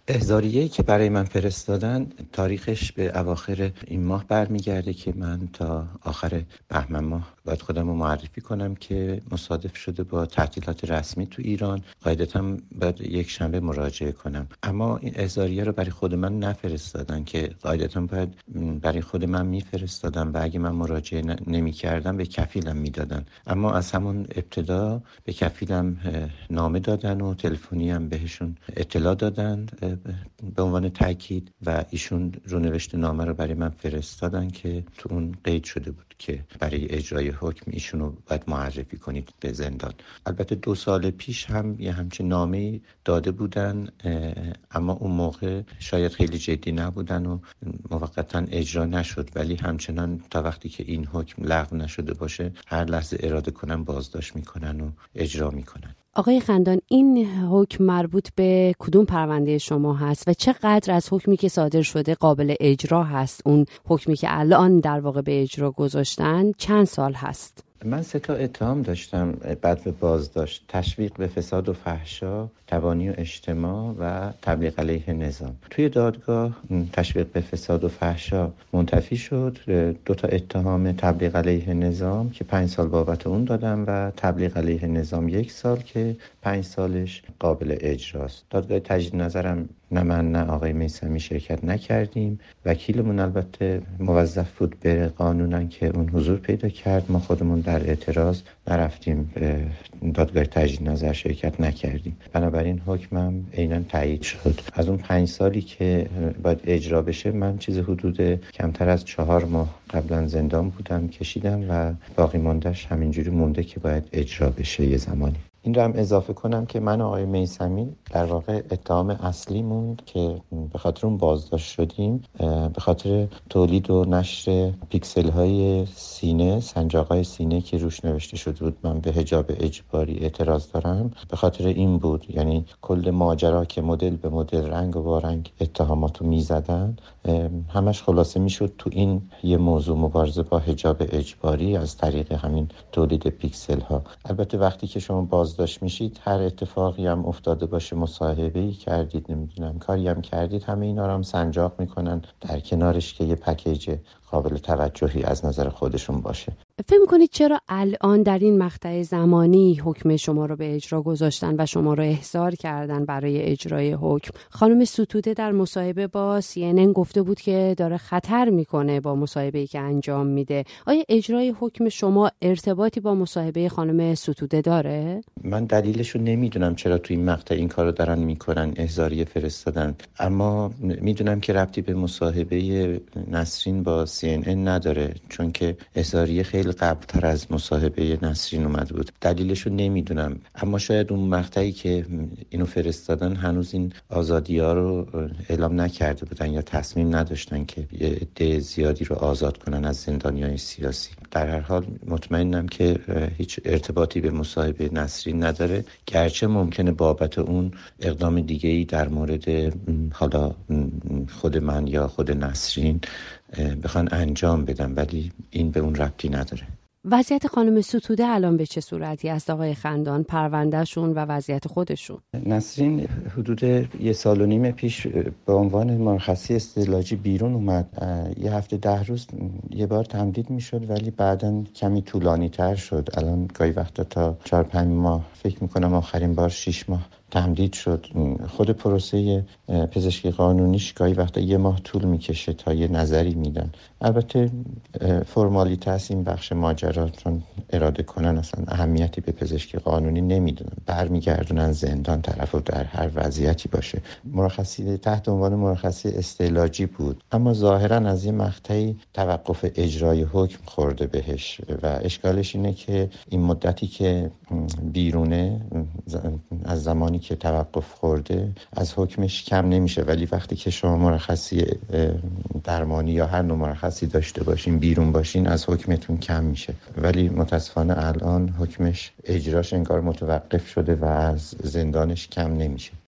احضاریه‌ای که برای من فرستادن تاریخش به اواخر این ماه برمیگرده که من تا آخر بهمن ماه باید خودم رو معرفی کنم که مصادف شده با تعطیلات رسمی تو ایران. قاعدتاً باید یک شنبه مراجعه کنم، اما این احضاریه رو برای خود من نفرستادن که قاعدتاً باید برای خود من میفرستادن و اگه من مراجعه نمی کردم به کفیلم میدادن. اما از همون ابتدا به کفیلم نامه دادن و تلفنی هم بهشون اطلاع دادن به عنوان تاکید و ایشون رونوشت نامه رو برای من فرستادن که تو اون قید شده بود که برای اجرای حکم ایشون رو باید معرفی کنید به زندان. البته 2 سال پیش هم یه همچین نامه‌ای داده بودن، اما اون موقع شاید خیلی جدی نبودن و موقتا اجرا نشد، ولی همچنان تا وقتی که این حکم لغو نشده باشه هر لحظه اراده کنن بازداشت میکنن و اجرا میکنن. آقای خندان، این حکم مربوط به کدوم پرونده شما هست و چقدر از حکمی که صادر شده قابل اجرا هست؟ اون حکمی که الان در واقع به اجرا گذاشتن چند سال هست؟ من 3 تا اتهام داشتم بعد به بازداشت: تشویق به فساد و فحشا، تبانی و اجتماع و تبلیغ علیه نظام. توی دادگاه تشویق به فساد و فحشا منتفی شد. 2 تا اتهام تبلیغ علیه نظام که 5 سال بابت اون دادم و تبلیغ علیه نظام 1 سال که 5 سالش قابل اجراست. دادگاه تجدید نظرم نه من نه آقای میثمی شرکت نکردیم. وکیلمون البته موظف بود به قانونن که اون حضور پیدا کرد. ما خودمون در اعتراض نرفتیم به دادگاه تجدید نظر، شرکت نکردیم. بنابراین حکمم عیناً تایید شد. از اون 5 سالی که باید اجرا بشه من چیز حدود کمتر از 4 ماه قبلا زندان بودم، کشیدم و باقی موندهش همینجوری مونده که باید اجرا بشه یه زمانی. این رو هم اضافه کنم که من و آقای میثمی در واقع اتهام اصلی موند که به خاطر اون بازداشت شدیم، به خاطر تولید و نشر پیکسل های سینه، سنجاق‌های سینه که روش نوشته شده بود من به حجاب اجباری اعتراض دارم، به خاطر این بود. یعنی کل ماجرا که مدل به مدل، رنگ و وارنگ اتهاماتو میزدن، همش خلاصه میشد تو این یه موضوع: مبارزه با حجاب اجباری از طریق همین تولید پیکسل ها. البته وقتی که شما بازداشت میشید هر اتفاقی هم افتاده باشه، مصاحبه‌ای کردید، نمیدونم کاری هم کردید، همه اینا رو هم سنجاق میکنن در کنارش که یه پکیج قابل توجهی از نظر خودشون باشه. فکر می‌کنید چرا الان در این مقطع زمانی حکم شما رو به اجرا گذاشتن و شما رو احضار کردن برای اجرای حکم؟ خانم ستوده در مصاحبه با CNN گفته بود که داره خطر میکنه با مصاحبه‌ای که انجام میده. آیا اجرای حکم شما ارتباطی با مصاحبه خانم ستوده داره؟ من دلیلشو نمیدونم چرا توی این مقطع این کارو دارن میکنن، احضاریه فرستادن، اما میدونم که ربطی به مصاحبه نسرین با CNN نداره، چون که احضاریه خیلی قبلتر از مصاحبه نسرین اومده بود. دلیلشو نمیدونم، اما شاید اون مقطعی که اینو فرستادن هنوز این آزادی‌ها رو اعلام نکرده بودن یا تصمیم نداشتن که یه عده زیادی رو آزاد کنن از زندانیان سیاسی. در هر حال مطمئنم که هیچ ارتباطی به مصاحبه نسرین نداره، گرچه ممکنه بابت اون اقدام دیگه‌ای در مورد حالا خود من یا خود نسرین بخوان انجام بدن، ولی این به اون ربطی نداره. وضعیت خانم ستوده الان به چه صورتی است آقای خندان؟ پروندهشون و وضعیت خودشون؟ نسرین حدود 1.5 سال پیش به عنوان مرخصی استعلاجی بیرون اومد. 1 هفته 10 روز یه بار تمدید میشد، ولی بعداً کمی طولانی تر شد. الان گاهی وقتا تا 4-5 ماه، فکر میکنم آخرین بار 6 ماه تمدید شد. خود پروسه پزشکی قانونیش گاهی وقتا 1 ماه طول میکشه تا یه نظری میدن. البته فرمالیته است این بخش ماجرا، چون اراده کنن اصلا اهمیتی به پزشکی قانونی نمیدونن، برمیگردونن زندان طرفو در هر وضعیتی باشه. مرخصی تحت عنوان مرخصی استعلاجی بود، اما ظاهرا از یه مقطعی توقف اجرای حکم خورده بهش و اشکالش اینه که این مدتی که بیرونه از زمانی که توقف خورده از حکمش کم نمیشه، ولی وقتی که شما مرخصی درمانی یا هر نوع مرخصی داشته باشین، بیرون باشین، از حکمتون کم میشه. ولی متاسفانه الان حکمش اجراش انگار متوقف شده و از زندانش کم نمیشه.